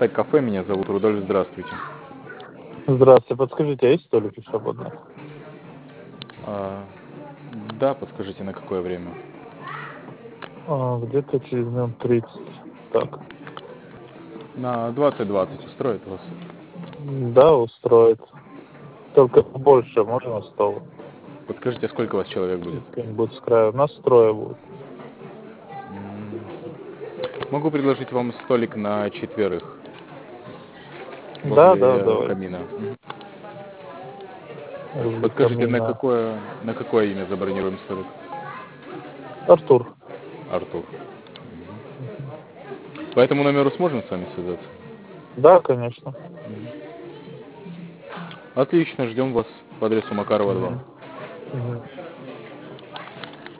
Стек кафе, меня зовут Рудольф, здравствуйте. Здравствуйте, подскажите, а есть столики свободные? А, да, подскажите, на какое время? Где-то через минут 30. Так. На 20:20 устроит вас? Да, устроит. Только больше можно стол? Подскажите, сколько вас человек будет? Кто-нибудь с краю. У нас трое будет. Могу предложить вам столик на четверых Да, возле давай. камина. Возле Подскажите, на камина. какое имя забронируем столик? Артур. Артур. По этому номеру сможем с вами связаться? Да, конечно. Отлично, ждем вас по адресу Макарова 2. Мгм. Мгм.